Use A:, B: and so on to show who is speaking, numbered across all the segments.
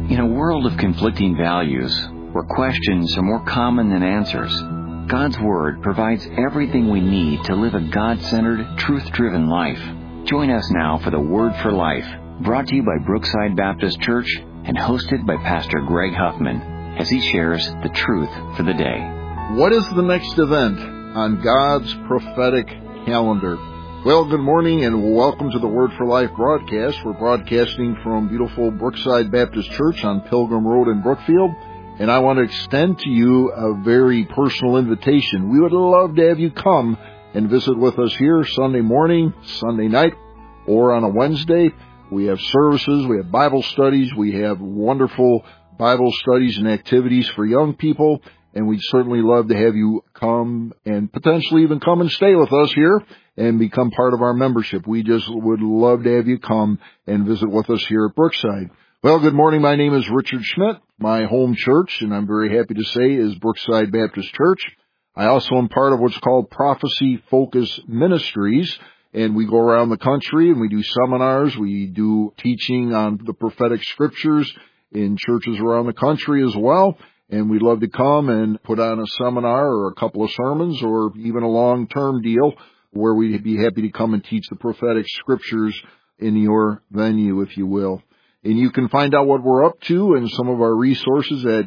A: In a world of conflicting values, where questions are more common than answers, God's Word provides everything we need to live a God-centered, truth-driven life. Join us now for the Word for Life, brought to you by Brookside Baptist Church and hosted by Pastor Greg Huffman, as he shares the truth for the day.
B: What is the next event on God's prophetic calendar? Well, good morning and welcome to the Word for Life broadcast. We're broadcasting from beautiful Brookside Baptist Church on Pilgrim Road in Brookfield, and I want to extend to you a very personal invitation. We would love to have you come and visit with us here Sunday morning, Sunday night, or on a Wednesday. We have services, we have Bible studies, we have wonderful Bible studies and activities for young people, and we'd certainly love to have you come and potentially even come and stay with us here and become part of our membership. We just would love to have you come and visit with us here at Brookside. Well, good morning. My name is Richard Schmidt. My home church, and I'm very happy to say, is Brookside Baptist Church. I also am part of what's called Prophecy Focus Ministries, and we go around the country and we do seminars. We do teaching on the prophetic scriptures in churches around the country as well. And we'd love to come and put on a seminar or a couple of sermons or even a long-term deal where we'd be happy to come and teach the prophetic scriptures in your venue, if you will. And you can find out what we're up to and some of our resources at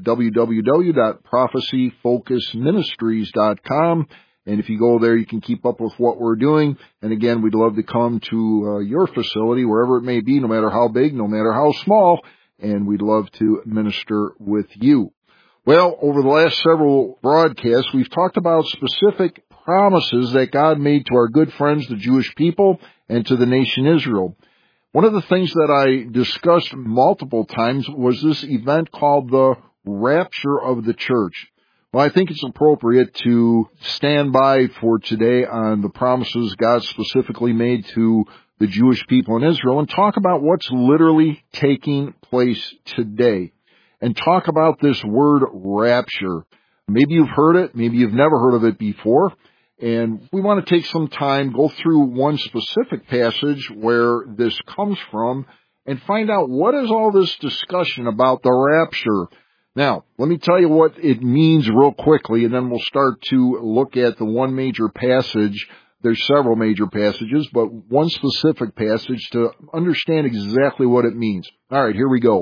B: www.prophecyfocusministries.com. And if you go there, you can keep up with what we're doing. And again, we'd love to come to your facility, wherever it may be, no matter how big, no matter how small, and we'd love to minister with you. Well, over the last several broadcasts, we've talked about specific promises that God made to our good friends, the Jewish people, and to the nation Israel. One of the things that I discussed multiple times was this event called the rapture of the church. Well, I think it's appropriate to stand by for today on the promises God specifically made to the Jewish people in Israel and talk about what's literally taking place today. And talk about this word rapture. Maybe you've heard it, maybe you've never heard of it before, and we want to take some time, go through one specific passage where this comes from, and find out what is all this discussion about the rapture. Now, let me tell you what it means real quickly, and then we'll start to look at the one major passage. There's several major passages, but one specific passage to understand exactly what it means. All right, here we go.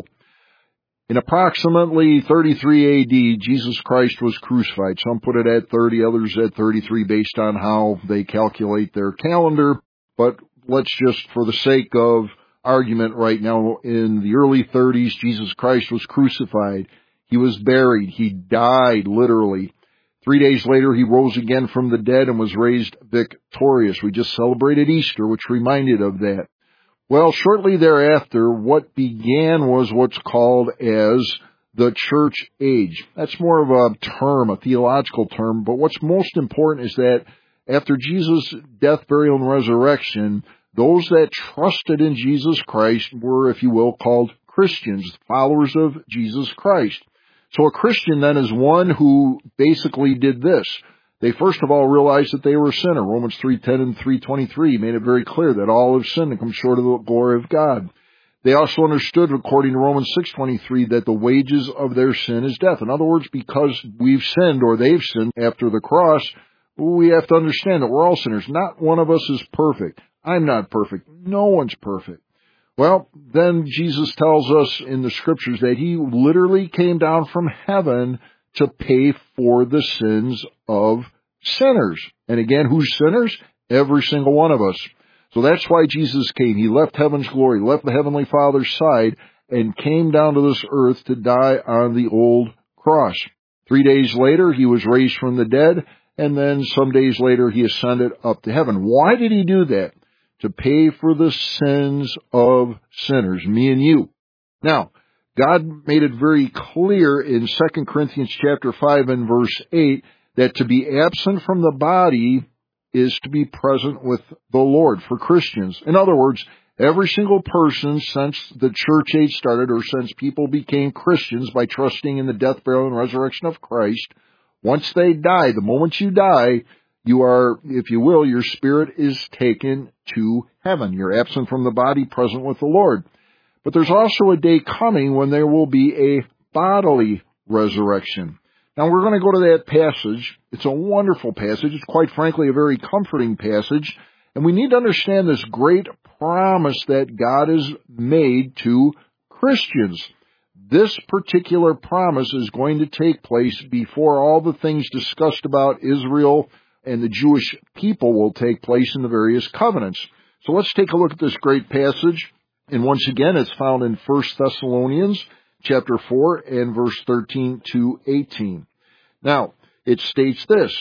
B: In approximately 33 A.D., Jesus Christ was crucified. Some put it at 30, others at 33, based on how they calculate their calendar. But let's just, for the sake of argument right now, in the early 30s, Jesus Christ was crucified. He was buried. He died, literally. 3 days later, he rose again from the dead and was raised victorious. We just celebrated Easter, which reminded of that. Well, shortly thereafter, what began was what's called as the church age. That's more of a term, a theological term, but what's most important is that after Jesus' death, burial, and resurrection, those that trusted in Jesus Christ were, if you will, called Christians, followers of Jesus Christ. So a Christian then is one who basically did this. They first of all realized that they were a sinner. Romans 3:10 and 3:23 made it very clear that all have sinned and come short of the glory of God. They also understood, according to Romans 6:23, that the wages of their sin is death. In other words, because we've sinned or they've sinned after the cross, we have to understand that we're all sinners. Not one of us is perfect. I'm not perfect. No one's perfect. Well, then Jesus tells us in the scriptures that he literally came down from heaven to pay for the sins of sinners. And again, who's sinners? Every single one of us. So that's why Jesus came. He left heaven's glory, left the Heavenly Father's side, and came down to this earth to die on the old cross. 3 days later, he was raised from the dead, and then some days later, he ascended up to heaven. Why did he do that? To pay for the sins of sinners, me and you. Now, God made it very clear in 2 Corinthians chapter 5 and verse 8 that to be absent from the body is to be present with the Lord for Christians. In other words, every single person since the church age started or since people became Christians by trusting in the death, burial, and resurrection of Christ, once they die, the moment you die, you are, if you will, your spirit is taken to heaven. You're absent from the body, present with the Lord. But there's also a day coming when there will be a bodily resurrection. Now we're going to go to that passage. It's a wonderful passage. It's quite frankly a very comforting passage. And we need to understand this great promise that God has made to Christians. This particular promise is going to take place before all the things discussed about Israel and the Jewish people will take place in the various covenants. So let's take a look at this great passage. And once again, it's found in 1 Thessalonians chapter 4 and verse 13 to 18. Now, it states this.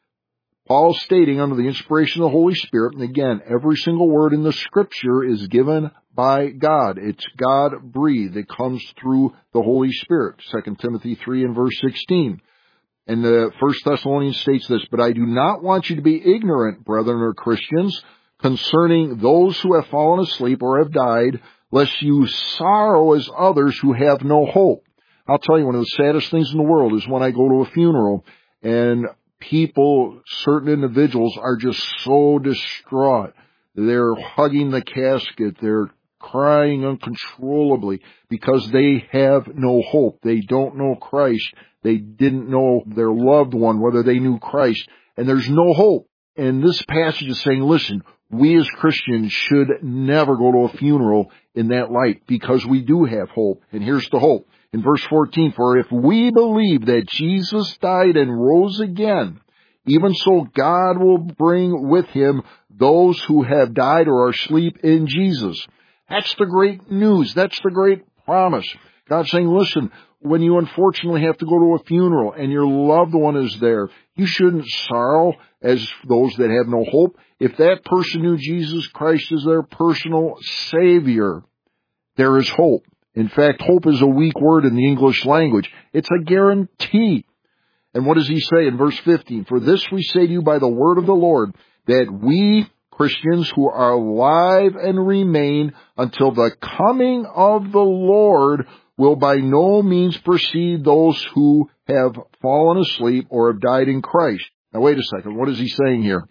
B: Paul stating under the inspiration of the Holy Spirit, and again, every single word in the Scripture is given by God. It's God-breathed. It comes through the Holy Spirit. 2 Timothy 3 and verse 16. And the 1 Thessalonians states this, "But I do not want you to be ignorant, brethren or Christians, concerning those who have fallen asleep or have died, lest you sorrow as others who have no hope." I'll tell you, one of the saddest things in the world is when I go to a funeral and people, certain individuals, are just so distraught. They're hugging the casket. They're crying uncontrollably because they have no hope. They don't know Christ. They didn't know their loved one, whether they knew Christ. And there's no hope. And this passage is saying, listen, we as Christians should never go to a funeral in that light because we do have hope. And here's the hope. In verse 14, "For if we believe that Jesus died and rose again, even so God will bring with him those who have died or are asleep in Jesus." That's the great news. That's the great promise. God's saying, listen, when you unfortunately have to go to a funeral and your loved one is there, you shouldn't sorrow as those that have no hope. If that person knew Jesus Christ as their personal Savior, there is hope. In fact, hope is a weak word in the English language. It's a guarantee. And what does he say in verse 15? "For this we say to you by the word of the Lord, that we Christians who are alive and remain until the coming of the Lord will by no means precede those who have fallen asleep or have died in Christ." Now wait a second. What is he saying here?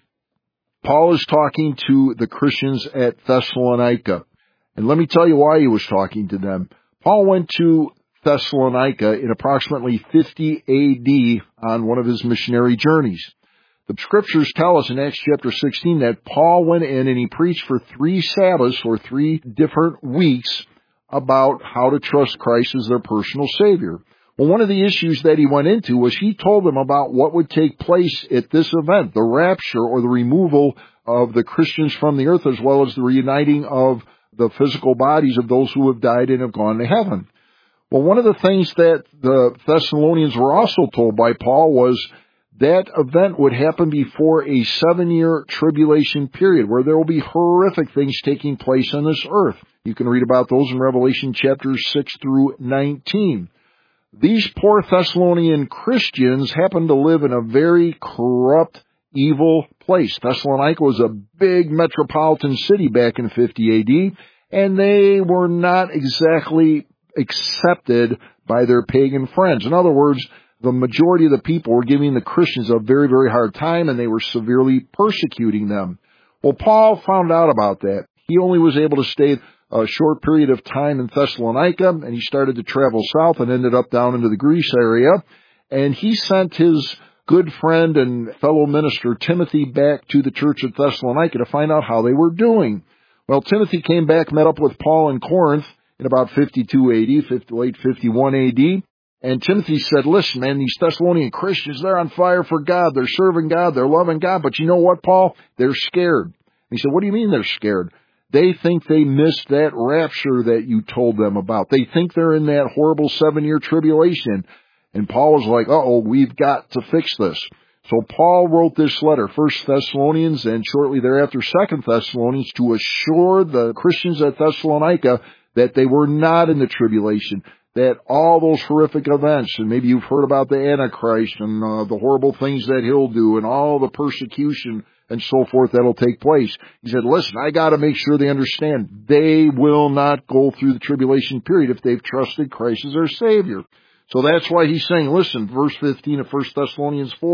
B: Paul is talking to the Christians at Thessalonica. And let me tell you why he was talking to them. Paul went to Thessalonica in approximately 50 A.D. on one of his missionary journeys. The Scriptures tell us in Acts chapter 16 that Paul went in and he preached for 3 Sabbaths or 3 different weeks about how to trust Christ as their personal Savior. Well, one of the issues that he went into was he told them about what would take place at this event, the rapture or the removal of the Christians from the earth as well as the reuniting of the physical bodies of those who have died and have gone to heaven. Well, one of the things that the Thessalonians were also told by Paul was that event would happen before a 7-year tribulation period where there will be horrific things taking place on this earth. You can read about those in Revelation chapters 6 through 19. These poor Thessalonian Christians happened to live in a very corrupt, evil place. Thessalonica was a big metropolitan city back in 50 A.D., and they were not exactly accepted by their pagan friends. In other words, the majority of the people were giving the Christians a very, very hard time, and they were severely persecuting them. Well, Paul found out about that. He only was able to stay a short period of time in Thessalonica, and he started to travel south and ended up down into the Greece area. And he sent his good friend and fellow minister Timothy back to the church at Thessalonica to find out how they were doing. Well, Timothy came back, met up with Paul in Corinth in about 52 AD, late 51 AD. And Timothy said, listen, man, these Thessalonian Christians, they're on fire for God. They're serving God. They're loving God. But you know what, Paul? They're scared. And he said, what do you mean they're scared? They think they missed that rapture that you told them about. They think they're in that horrible 7-year tribulation. And Paul was like, uh-oh, we've got to fix this. So Paul wrote this letter, 1 Thessalonians, and shortly thereafter 2 Thessalonians, to assure the Christians at Thessalonica that they were not in the tribulation, that all those horrific events, and maybe you've heard about the Antichrist and the horrible things that he'll do and all the persecution and so forth that'll take place. He said, listen, I got to make sure they understand they will not go through the tribulation period if they've trusted Christ as their Savior. So that's why he's saying, listen, verse 15 of 1 Thessalonians 4,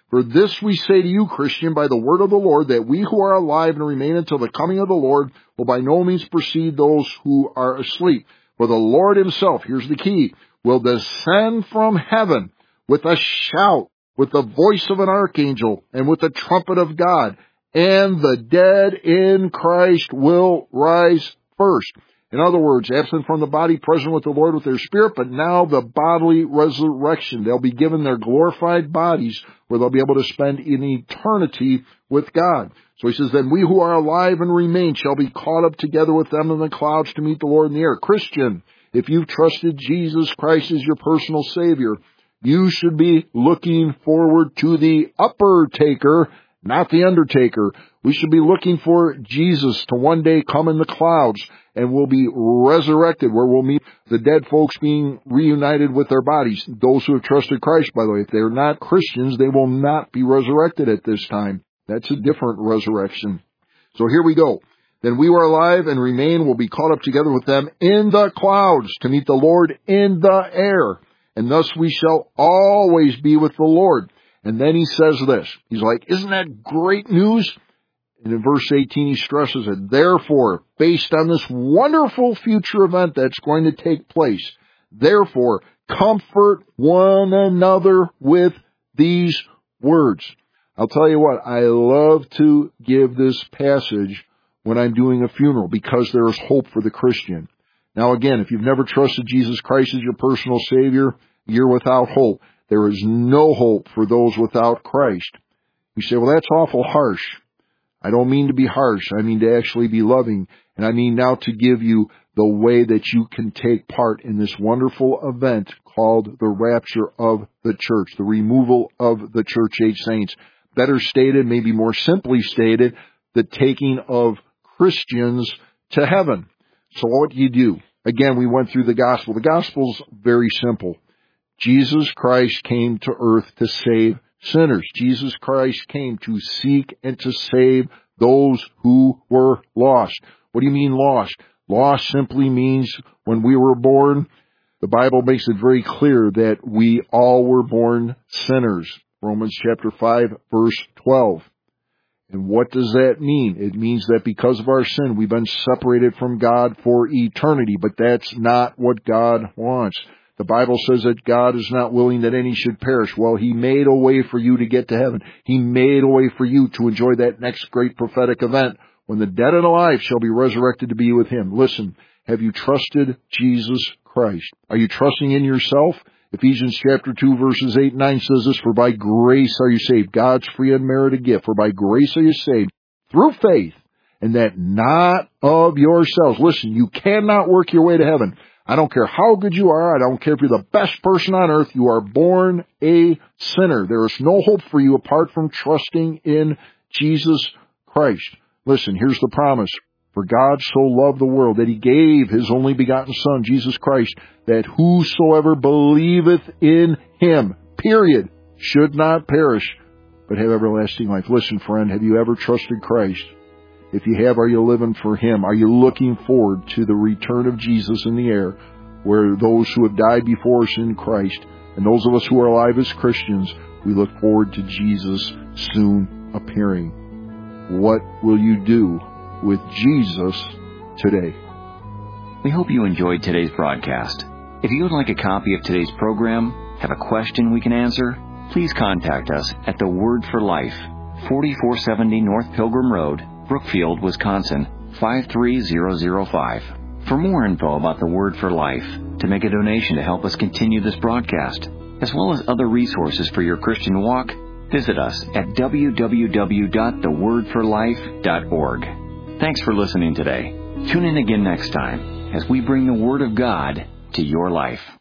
B: For this we say to you, Christian, by the word of the Lord, that we who are alive and remain until the coming of the Lord will by no means precede those who are asleep. For the Lord himself, here's the key, will descend from heaven with a shout, with the voice of an archangel, and with the trumpet of God, and the dead in Christ will rise first. In other words, absent from the body, present with the Lord with their spirit, but now the bodily resurrection. They'll be given their glorified bodies where they'll be able to spend an eternity with God. So he says, then we who are alive and remain shall be caught up together with them in the clouds to meet the Lord in the air. Christian, if you've trusted Jesus Christ as your personal Savior, you should be looking forward to the upper taker, not the undertaker. We should be looking for Jesus to one day come in the clouds, and we'll be resurrected, where we'll meet the dead folks being reunited with their bodies. Those who have trusted Christ, by the way, if they're not Christians, they will not be resurrected at this time. That's a different resurrection. So here we go. Then we who are alive and remain will be caught up together with them in the clouds to meet the Lord in the air. And thus we shall always be with the Lord. And then he says this. He's like, isn't that great news? And in verse 18 he stresses it. Therefore, based on this wonderful future event that's going to take place, therefore, comfort one another with these words. I'll tell you what, I love to give this passage when I'm doing a funeral because there is hope for the Christian. Now again, if you've never trusted Jesus Christ as your personal Savior, you're without hope. There is no hope for those without Christ. You say, well, that's awful harsh. I don't mean to be harsh. I mean to actually be loving. And I mean now to give you the way that you can take part in this wonderful event called the rapture of the church, the removal of the church-age saints. Better stated, maybe more simply stated, the taking of Christians to heaven. So what do you do? Again, we went through the gospel. The gospel's very simple. Jesus Christ came to earth to save sinners. Jesus Christ came to seek and to save those who were lost. What do you mean lost? Lost simply means when we were born, the Bible makes it very clear that we all were born sinners. Romans chapter 5, verse 12. And what does that mean? It means that because of our sin, we've been separated from God for eternity. But that's not what God wants. The Bible says that God is not willing that any should perish. Well, He made a way for you to get to heaven. He made a way for you to enjoy that next great prophetic event when the dead and alive shall be resurrected to be with Him. Listen, have you trusted Jesus Christ? Are you trusting in yourself? Ephesians chapter 2 verses 8 and 9 says this, for by grace are you saved, God's free and unmerited gift. For by grace are you saved through faith, and that not of yourselves. Listen, you cannot work your way to heaven. I don't care how good you are. I don't care if you're the best person on earth. You are born a sinner. There is no hope for you apart from trusting in Jesus Christ. Listen, here's the promise. For God so loved the world that He gave His only begotten Son, Jesus Christ, that whosoever believeth in Him, period, should not perish, but have everlasting life. Listen, friend, have you ever trusted Christ? If you have, are you living for Him? Are you looking forward to the return of Jesus in the air, where those who have died before us in Christ, and those of us who are alive as Christians, we look forward to Jesus soon appearing? What will you do with Jesus today?
A: We hope you enjoyed today's broadcast. If you would like a copy of today's program, have a question we can answer, please contact us at The Word for Life, 4470 North Pilgrim Road, Brookfield, Wisconsin, 53005. For more info about The Word for Life, to make a donation to help us continue this broadcast, as well as other resources for your Christian walk, visit us at www.thewordforlife.org. Thanks for listening today. Tune in again next time as we bring the Word of God to your life.